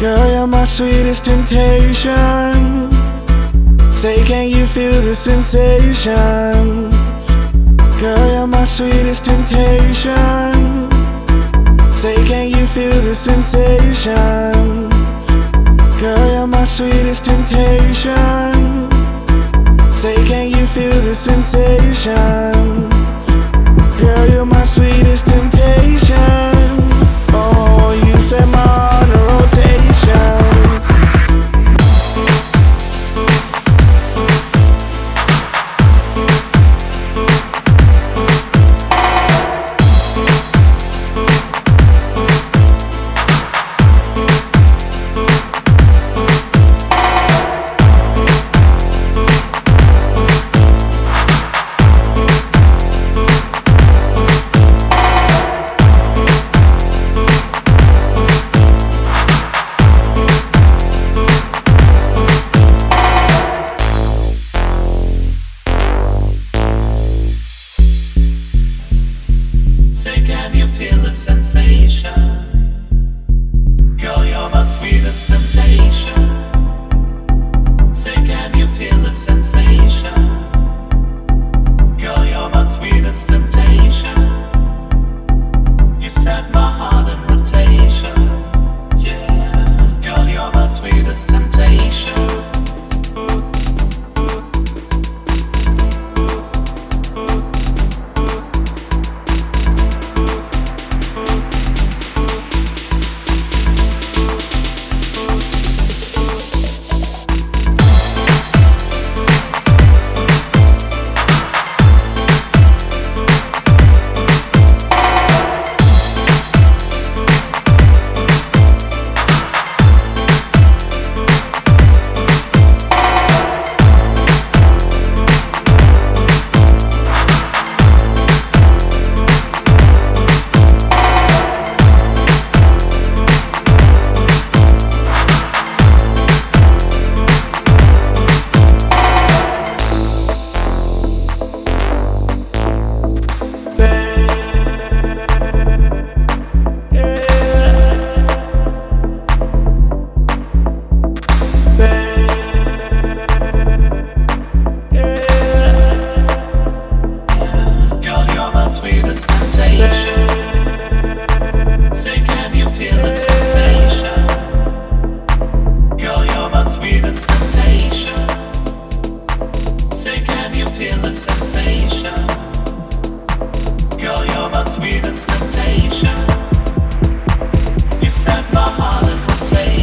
Girl, you're my sweetest temptation. Say, can you feel the sensations? Girl, you're my sweetest temptation. Say, can you feel the sensations? Girl, you're my sweetest temptation. Say, can you feel the sensations? Girl, you're my sweetest temptation. Oh, you set my heart in rotation. Say, can you feel the sensation? Girl, you're my sweetest temptation. Say, can you feel the sensation? Girl, you're my sweetest temptation. You set my heart in rotation. Yeah, girl, you're my sweetest temptation. Sweetest temptation. Say, can you feel the sensation? Girl, you're my sweetest temptation. Say, can you feel the sensation? Girl, you're my sweetest temptation. You set my heart in rotation.